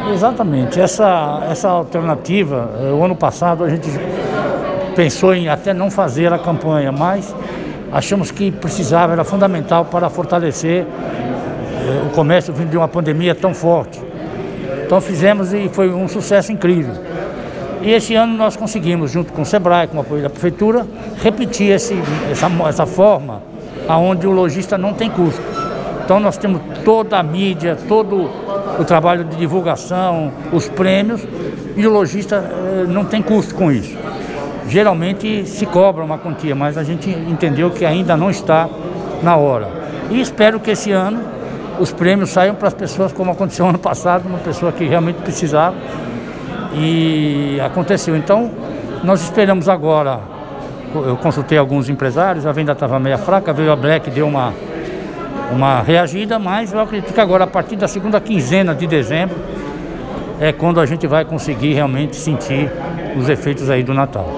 Exatamente. Essa alternativa, o ano passado a gente pensou em até não fazer a campanha, mas achamos que precisava, era fundamental para fortalecer o comércio vindo de uma pandemia tão forte. Então fizemos e foi um sucesso incrível. E esse ano nós conseguimos, junto com o Sebrae, com o apoio da Prefeitura, repetir essa forma onde o lojista não tem custo. Então nós temos toda a mídia, todo o trabalho de divulgação, os prêmios, e o lojista não tem custo com isso. Geralmente se cobra uma quantia, mas a gente entendeu que ainda não está na hora. E espero que esse ano os prêmios saiam para as pessoas, como aconteceu ano passado, uma pessoa que realmente precisava, e aconteceu. Então nós esperamos agora, eu consultei alguns empresários, a venda estava meio fraca, veio a Black, deu uma reagida, mas eu acredito que agora, a partir da segunda quinzena de dezembro, é quando a gente vai conseguir realmente sentir os efeitos aí do Natal.